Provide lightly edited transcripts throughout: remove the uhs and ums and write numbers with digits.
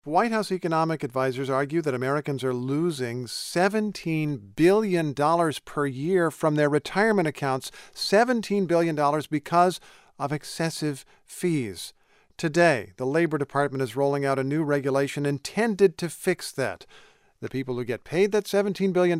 White House economic advisors argue that Americans are losing $17 billion per year from their retirement accounts, $17 billion because of excessive fees. Today, the Labor Department is rolling out a new regulation intended to fix that. The people who get paid that $17 billion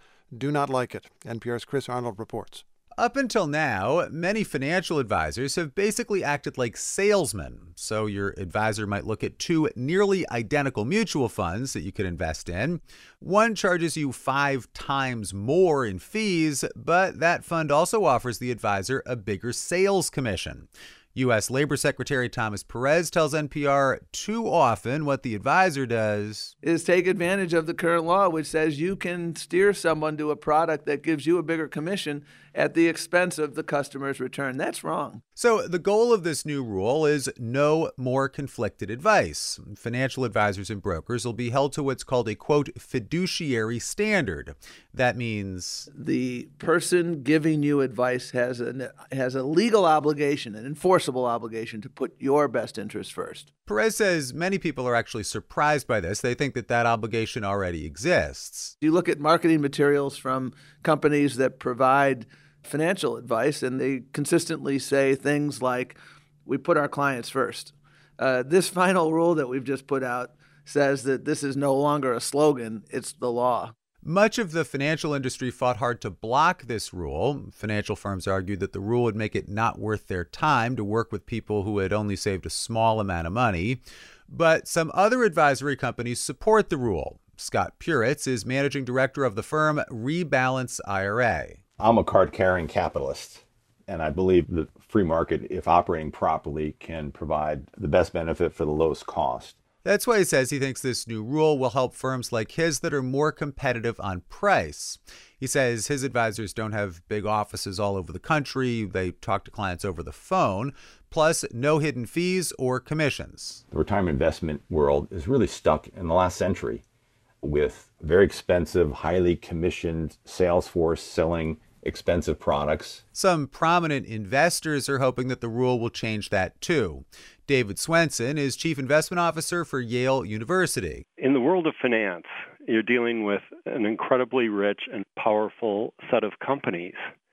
do not like it. NPR's Chris Arnold reports. Up until now, many financial advisors have basically acted like salesmen. So your advisor might look at two nearly identical mutual funds that you could invest in. One charges you 5 times more in fees, but that fund also offers the advisor a bigger sales commission. U.S. Labor Secretary Thomas Perez tells NPR too often what the advisor does is take advantage of the current law, which says you can steer someone to a product that gives you a bigger commission at the expense of the customer's return. That's wrong. So the goal of this new rule is no more conflicted advice. Financial advisors and brokers will be held to what's called a, quote, fiduciary standard. That means the person giving you advice has a legal obligation, an enforceable obligation to put your best interest first. Perez says many people are actually surprised by this. They think that obligation already exists. You look at marketing materials from companies that provide financial advice, and they consistently say things like, we put our clients first. This final rule that we've just put out says that this is no longer a slogan, it's the law. Much of the financial industry fought hard to block this rule. Financial firms argued that the rule would make it not worth their time to work with people who had only saved a small amount of money. But some other advisory companies support the rule. Scott Puritz is managing director of the firm Rebalance IRA. I'm a card-carrying capitalist, and I believe the free market, if operating properly, can provide the best benefit for the lowest cost. That's why he says he thinks this new rule will help firms like his that are more competitive on price. He says his advisors don't have big offices all over the country. They talk to clients over the phone, plus no hidden fees or commissions. The retirement investment world is really stuck in the last century with very expensive, highly commissioned sales force selling expensive products. Some prominent investors are hoping that the rule will change that too. David Swenson is chief investment officer for Yale University. In the world of finance, you're dealing with an incredibly rich and powerful set of companies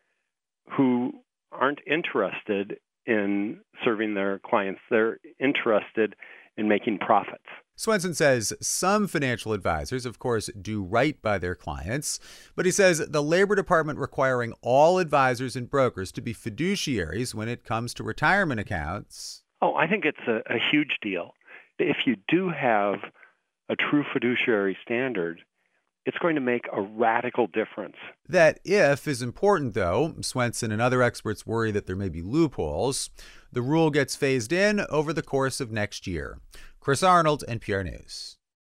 who aren't interested in serving their clients. They're interested in making profits. Swenson says some financial advisors, of course, do right by their clients, but he says the Labor Department requiring all advisors and brokers to be fiduciaries when it comes to retirement accounts. Oh, I think it's a huge deal. If you do have a true fiduciary standard, it's going to make a radical difference. That if is important, though. Swenson and other experts worry that there may be loopholes. The rule gets phased in over the course of next year. Chris Arnold, NPR News.